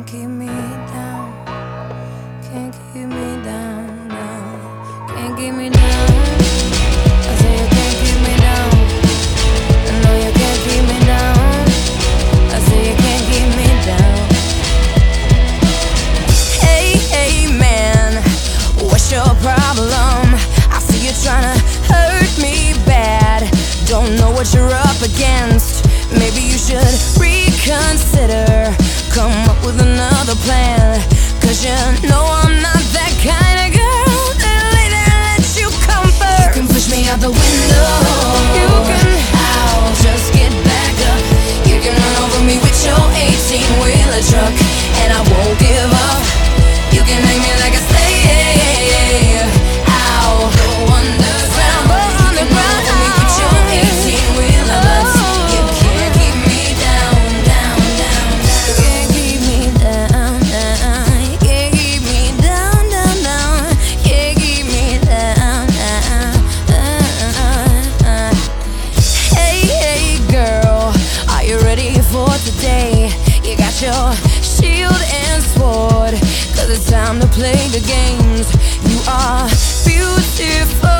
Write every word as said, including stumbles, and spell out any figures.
can't keep me down, can't keep me down, down, can't keep me down. I say you can't keep me down, no you can't keep me down. I say you can't keep me down. Hey, hey man, what's your problem? I see you tryna hurt me bad. Don't know what you're up against. Maybe you should reconsider. Come up with another plan, cause you know I'm not that kind of girl that'll lay there and let you come first. You can push me out the window, you can, I'll just get back up. You can run over me with your eighteen-wheeler truck, and I won't give up. You can hang me like a slave, I'll go under ground. You can run over me with your eighteen-wheeler butts. You can't keep me down, down, down, down. You can't keep me down, down. You can't keep me down, down, down. You can't keep me down, down, down. Hey, hey girl, are you ready for today? You got your shield and sword, cause it's time to play the games. You are beautiful.